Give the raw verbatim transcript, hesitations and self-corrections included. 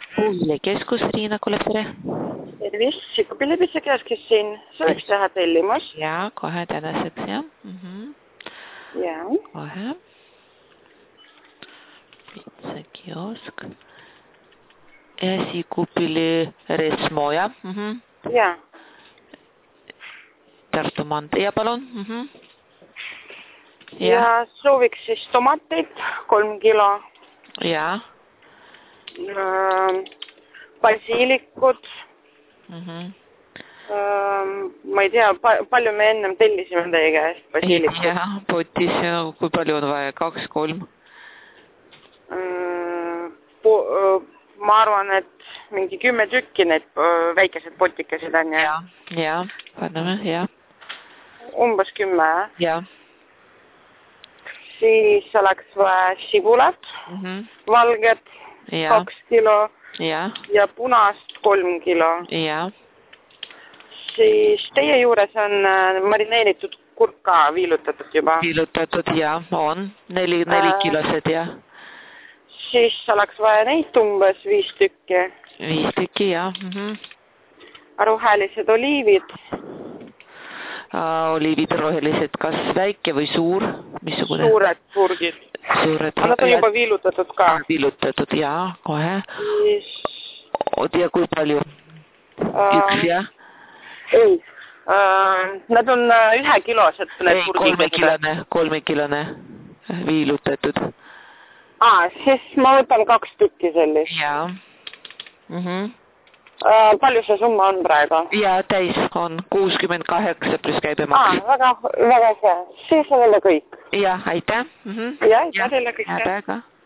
Puuviljakeskus, Riina Kulepere. Tervist, Sikupillepitsa kioskis siin. Sooviks teha tellimus. Jaa, kohe tänaseks, jah. Mm-hmm. Jaa. Kohe. Pitsa kiosk. Ja Sikupilli Resmo, jah. Mm-hmm. Jaa. Tartu maantee, ja palun. Mm-hmm. Ja. ja sooviks siis tomateid, kolm kilo. Jaa. Äh, basiilikud. Mm-hmm. äh, ma ei tea, pa palju me ennem tellisime teie käest basiilikud. Jah, potis ja kui palju on vaja, kaks, kolm? Äh, po, ma arvan, et mingi kümme tükki need väikesed potikasid on. Ja, ja, paneme, ja. Umbes kümme, jah? Ja. Siis oleks vaja sibulat, mm-hmm. valget, ja. kaks kilo ja. ja punast kolm kilo. Ja. Siis teie juures on marineeritud kurka viilutatud juba. Viilutatud, ja, on. Neli, neli äh, kilosed, ja. Siis oleks vaja neid umbes viis tükki. Viis tükki, ja. Mm-hmm. Rohelised oliivid. Uh, oliivid rohelised, kas väike või suur? Missugune? Suured purgid. Suured. Nad on juba viilutatud ka. Viilutatud, jaa, kohe. Siis... Ja kui palju? Uh, Üks, jah? Ei. Uh, nad on ühe kilosed. Ei, kolmekilone, kolmekilone viilutatud. Aa, siis ma võtan kaks tükki sellist. Jaa. Mhm. Uh, palju see summa on praegu? Ja, täis on kuuskümmend kaheksa plus käibemaks. Aa, väga, väga hea. Siis on jälle kõik. Ja, aitäh. Mm-hmm. Ja, aitäh teile kõik. Aitäh ka.